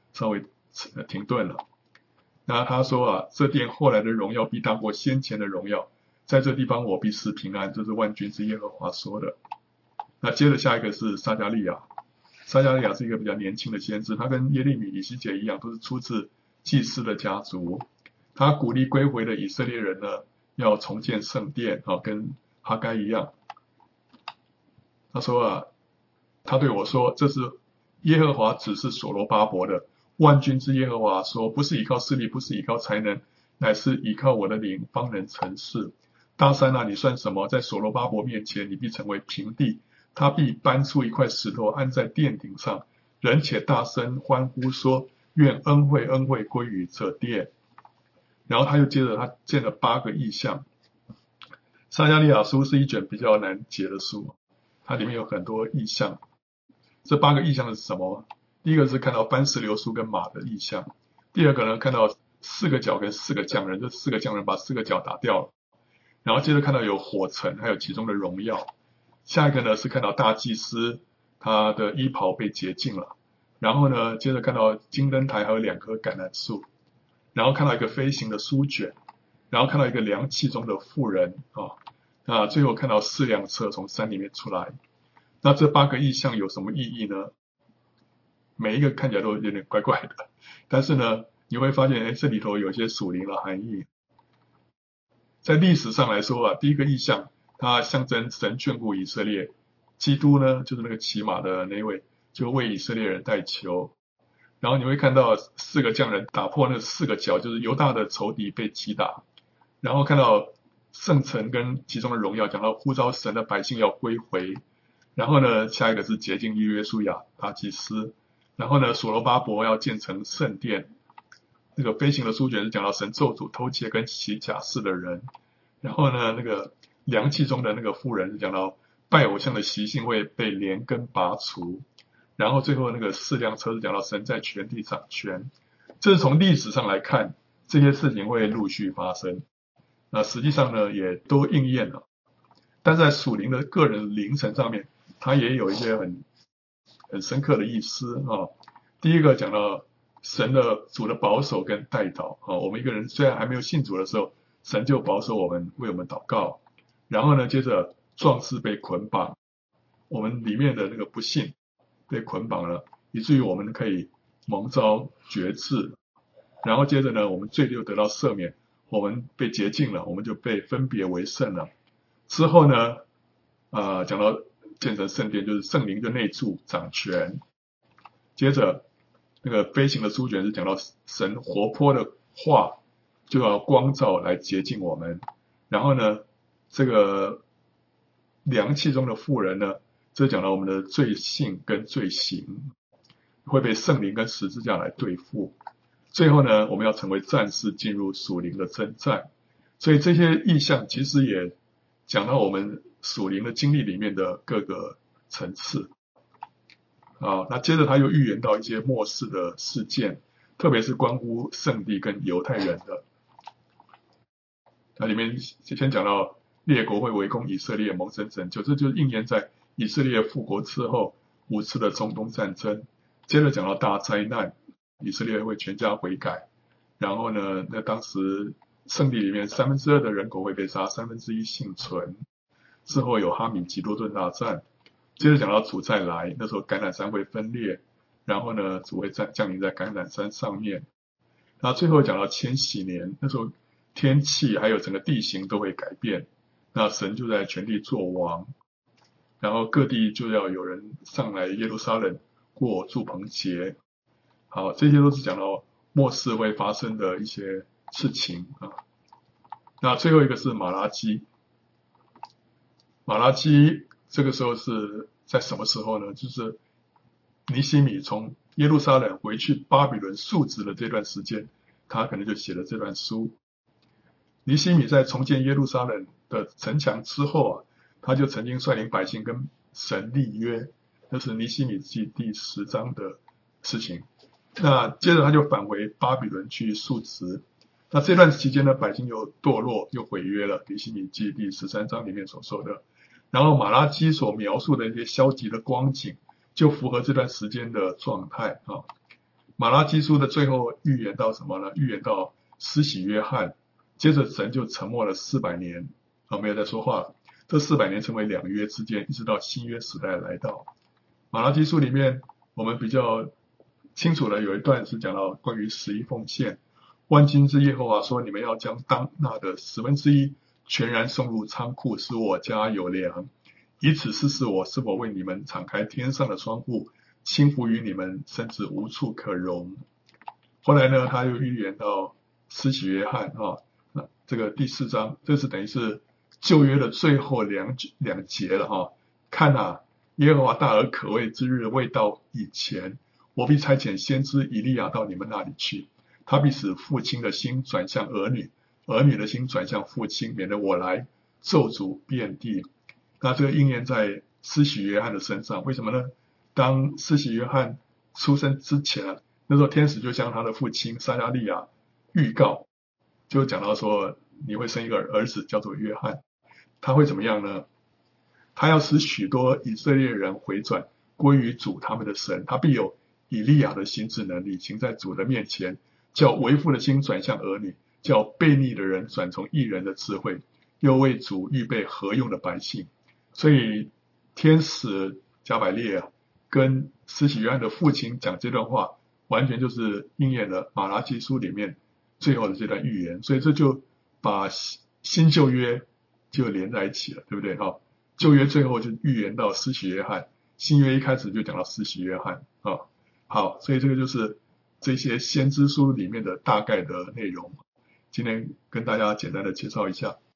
稍微停顿了。那他说啊，这殿后来的荣耀必大过先前的荣耀，在这地方我必施平安，这是万军之耶和华说的。那接着下一个是撒迦利亚，撒迦利亚是一个比较年轻的先知，他跟耶利米、以西结一样，都是出自祭司的家族。他鼓励归回的以色列人呢，要重建圣殿啊，跟哈该一样。他说啊，他对我说，这是耶和华指示所罗巴伯的。万军之耶和华说，不是依靠势力，不是依靠才能，乃是依靠我的灵，方能成事。大山啊，你算什么？在所罗巴伯面前，你必成为平地。他必搬出一块石头，安在殿顶上，人且大声欢呼说：愿恩惠恩惠归于这殿。然后他又接着他见了八个异象。撒迦利亚书是一卷比较难解的书，它里面有很多异象。这八个异象是什么？第一个是看到番石榴树跟马的异象，第二个呢，看到四个角跟四个匠人，这四个匠人把四个角打掉了。然后接着看到有火城，还有其中的荣耀。下一个呢是看到大祭司他的衣袍被洁净了。然后呢，接着看到金灯台还有两棵橄榄树。然后看到一个飞行的书卷，然后看到一个凉气中的妇人啊，那最后看到四辆车从山里面出来。那这八个异象有什么意义呢？每一个看起来都有点怪怪的，但是呢，你会发现，哎，这里头有一些属灵的含义。在历史上来说啊，第一个异象，它象征神眷顾以色列，基督呢，就是那个骑马的那位，就为以色列人代求。然后你会看到四个匠人打破那四个角，就是犹大的仇敌被击打。然后看到圣城跟其中的荣耀，讲到呼召神的百姓要归回。然后呢，下一个是洁净约书亚大祭司。然后呢，所罗巴伯要建成圣殿。那个飞行的书卷是讲到神咒诅偷窃跟起假誓的人。然后呢，那个凉气中的那个妇人是讲到拜偶像的习性会被连根拔除。然后最后那个四辆车是讲到神在全地掌权。这是从历史上来看，这些事情会陆续发生。那实际上呢，也都应验了。但在属灵的个人灵程上面，它也有一些很很深刻的意思啊。第一个讲到神的主的保守跟代祷啊，我们一个人虽然还没有信主的时候，神就保守我们，为我们祷告。然后呢，接着壮士被捆绑，我们里面的那个不信被捆绑了，以至于我们可以蒙召决志。然后接着呢，我们罪就得到赦免，我们被洁净了，我们就被分别为圣了。之后呢，呃，讲到建成圣殿，就是圣灵就内住掌权。接着那个飞行的书卷是讲到神活泼的话就要光照来洁净我们。然后呢，这个凉气中的妇人呢，这讲到我们的罪性跟罪行会被圣灵跟十字架来对付。最后呢，我们要成为战士，进入属灵的征战。所以这些意象其实也讲到我们属灵的经历里面的各个层次啊。那接着他又预言到一些末世的事件，特别是关乎圣地跟犹太人的。那里面先讲到列国会围攻以色列，蒙神拯救，这就是应验在以色列复国之后五次的中东战争。接着讲到大灾难，以色列会全家悔改。然后呢，那当时圣地里面三分之二的人口会被杀，三分之一幸存。之后有哈米吉多顿大战。接着讲到主再来，那时候橄榄山会分裂，然后呢，主会降临在橄榄山上面。然后最后讲到千禧年，那时候天气还有整个地形都会改变，那神就在全地作王，然后各地就要有人上来耶路撒冷过住棚节。好，这些都是讲到末世会发生的一些事情啊。那最后一个是马拉基，马拉基这个时候是在什么时候呢？就是尼希米从耶路撒冷回去巴比伦述职的这段时间，他可能就写了这段书。尼希米在重建耶路撒冷的城墙之后啊，他就曾经率领百姓跟神立约，那是尼希米记第十章的事情。那接着他就返回巴比伦去述职。那这段期间呢，百姓又堕落又毁约了，尼希米记第十三章里面所说的。然后马拉基所描述的一些消极的光景，就符合这段时间的状态啊。 马拉基书的最后预言到什么呢？预言到施洗约翰，接着神就沉默了四百年，啊，没有再说话了。这四百年成为两约之间，一直到新约时代来到。马拉基书里面，我们比较清楚的有一段是讲到关于十一奉献。万金之耶和华说：“你们要将当纳的十分之一全然送入仓库，使我家有粮，以此试试我是否为你们敞开天上的窗户，倾福于你们，甚至无处可容。”后来呢，他又预言到施洗约翰啊，那这个第四章，这是等于是旧约的最后两两节了哈。看啊，耶和华大而可畏之日未到以前，我必差遣先知以利亚到你们那里去。他必使父亲的心转向儿女，儿女的心转向父亲，免得我来咒诅遍地。那这个应验在施洗约翰的身上，为什么呢？当施洗约翰出生之前，那时候天使就向他的父亲撒加利亚预告，就讲到说你会生一个儿子，叫做约翰。他会怎么样呢？他要使许多以色列人回转归于主他们的神，他必有以利亚的心智能力，行在主的面前，叫为父的心转向儿女，叫悖逆的人转从义人的智慧，又为主预备合用的百姓。所以天使加百列啊，跟施洗约翰的父亲讲这段话，完全就是应验了马拉基书里面最后的这段预言。所以这就把新旧约就连在一起了，对不对？哈，旧约最后就预言到施洗约翰，新约一开始就讲到施洗约翰啊。好，所以这个就是这些先知书里面的大概的内容，今天跟大家简单的介绍一下。